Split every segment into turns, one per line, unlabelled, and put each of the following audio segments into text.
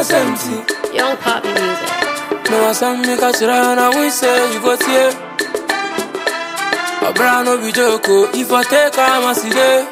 empty.
Young poppy music.
No, I send me catch around and we say you go tear. A brand no be joke, if I take time I see there.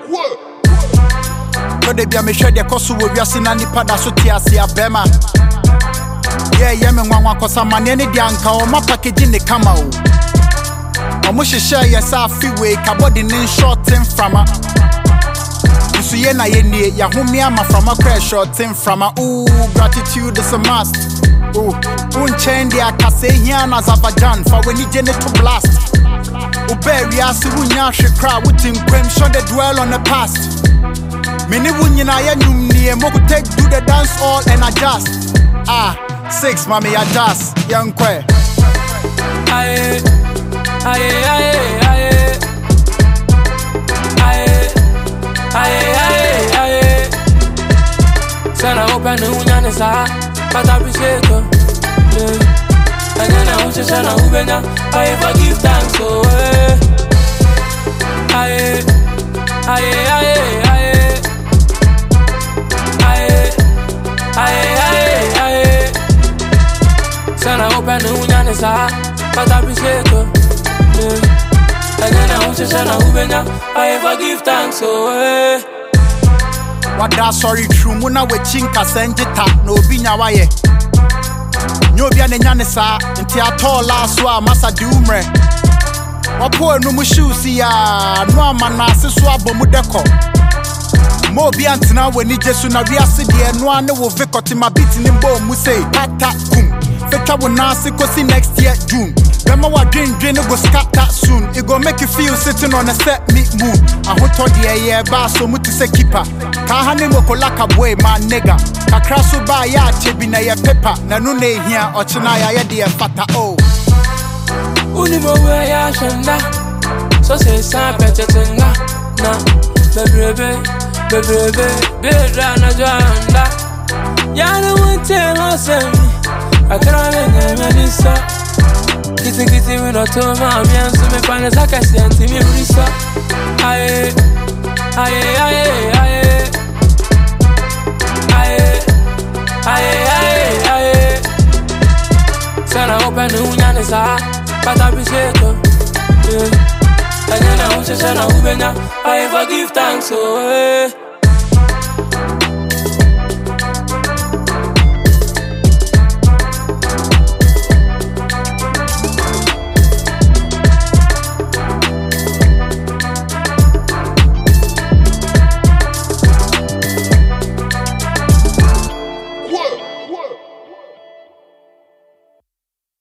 No, they be a machine, they cost you with your sin and the padasso tiasi a bema. Yeah, me one cause I'm an any dianka or my package in the camel. I must share yourself free way, cabody in short term from a. So yeah, na ye ya humi ama from a crash short term from a. Ooh, gratitude is a must. Ooh, unchain the akase here na Azerbaijan for when you to blast. Uberry as wunya shekra wutin kwem show the dwell on the past. Many wunyina ya nyumni moku take do the dance all and adjust. 6 mommy adjust young kwe.
Aye, aye, aye, aye, aye, aye, aye, aye. Sana open the wunyane sa, but I appreciate you. And then I want you sana ubenya, I ever give thanks so. Aye, aye, aye, aye, aye, aye, aye, aye. Sana open the wunyane sa, but I appreciate you. And then I want you sana ubenya, I ever give thanks so.
What that sorry true muna we chinka senjita no binya waye. Nyobia ne nyane sa nti atola so a masa di umre. Wapo enu mu shoesi ya no amana ase so abomu deko. Mo bi antina we ni Jesu na wiase de no ane wo vikoti ma beat ni mbo mu say pata kum. Fetwa wo na se kosi next year June. Bema wa dream go scatter soon. It go make you feel sitting on a set meet moon. I hoto de ye ba so muti se keeper. Ka hane mo kolaka boy ma nigga. Kakra so ba ya chebi na ye paper. Na no na hia ochina ya de fata oh.
Uni mo we ya shanda. So say sa pechetenga na bebrebe bedra na janda. Ya no want to say I can't make this. Kitty we not to my man, so me find a sack and see me risa. Aye, aye, aye, aye, aye, aye, aye, aye. Sana open the wunyane sa, but I appreciate you. And then I want you sana ubenya, I ever give thanks so.